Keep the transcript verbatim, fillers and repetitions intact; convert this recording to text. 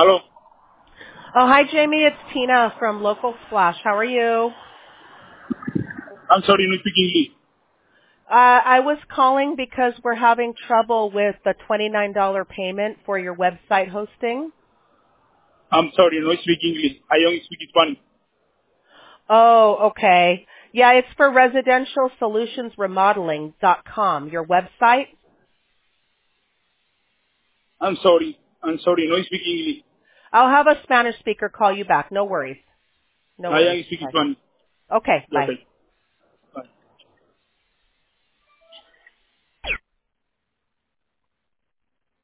Hello. Oh, hi, Jamie. It's Tina from Local Splash. How are you? I'm sorry, no speak English. Uh, I was calling because we're having trouble with the twenty-nine dollars payment for your website hosting. I'm sorry, no speak English. I only speak Spanish. Oh, okay. Yeah, it's for residential solutions remodeling dot com, your website. I'm sorry. I'm sorry, no speak English. I'll have a Spanish speaker call you back. No worries. No I worries. only speak Bye. Spanish. Okay, bye. Okay.